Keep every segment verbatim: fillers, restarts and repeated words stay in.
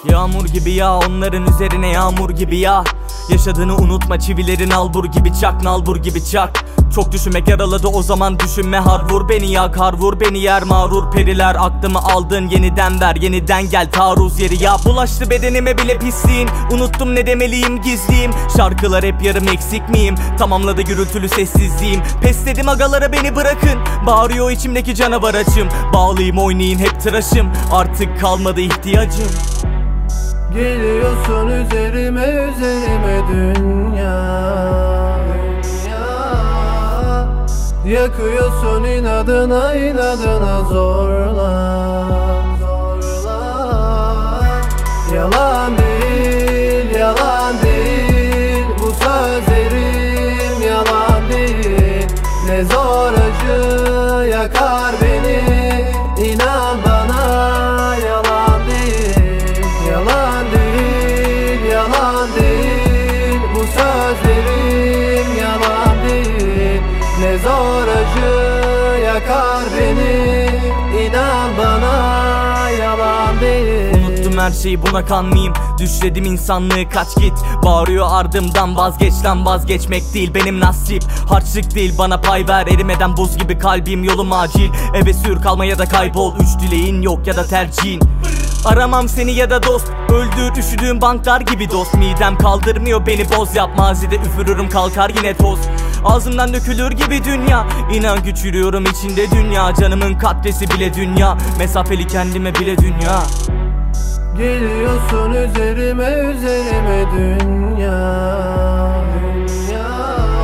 Yağmur gibi ya, onların üzerine yağmur gibi ya. Yaşadığını unutma, çivilerin albur gibi çak, nalbur gibi çak. Çok düşünmek yaraladı, o zaman düşünme, har vur beni ya, kar vur beni yer mağrur periler. Aklımı aldın, yeniden ver, yeniden gel taarruz yeri ya. Bulaştı bedenime bile pisliğin, unuttum ne demeliyim, gizliyim. Şarkılar hep yarım, eksik miyim? Tamamladı gürültülü sessizliğim. Pes dedim agalara, beni bırakın. Bağırıyor içimdeki canavar açım. Bağlayayım oynayayım hep tıraşım, artık kalmadı ihtiyacım. Geliyorsun üzerime üzerime dünya, dünya. Yakıyorsun inadına inadına zorla, zorla. Yalan değil, yalan değil, bu sözlerim yalan değil. Ne zor acı yakar beni, inan bana yalan değil. Yalan değil, yalan değil, bu sözlerim yalan değil. Ne zor acı yakar beni, inan bana yalan değil. Unuttum her şeyi, buna kanmayayım. Düşledim insanlığı, kaç git. Bağırıyor ardımdan, vazgeç lan, vazgeçmek değil benim nasip. Harçlık değil bana pay ver, erimeden buz gibi kalbim, yolum acil. Eve sür, kalma ya da kaybol, üç dileğin yok ya da tercihin. Aramam seni ya da dost, öldür üşüdüğüm banklar gibi dost. Midem kaldırmıyor beni, boz yap, mazide üfürürüm kalkar yine toz. Ağzımdan dökülür gibi dünya, inan küçülüyorum içinde dünya. Canımın katresi bile dünya, mesafeli kendime bile dünya. Geliyorsun üzerime üzerime dünya, dünya.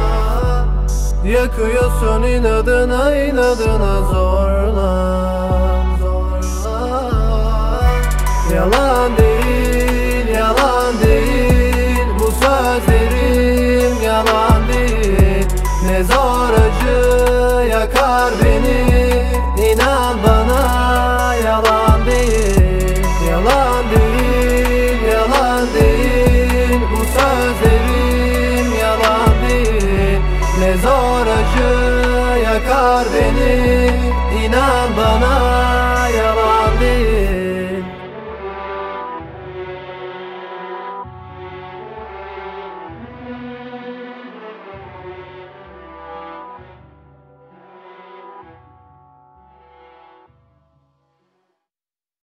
Yakıyorsun inadına inadına zorla, zorla. Yalan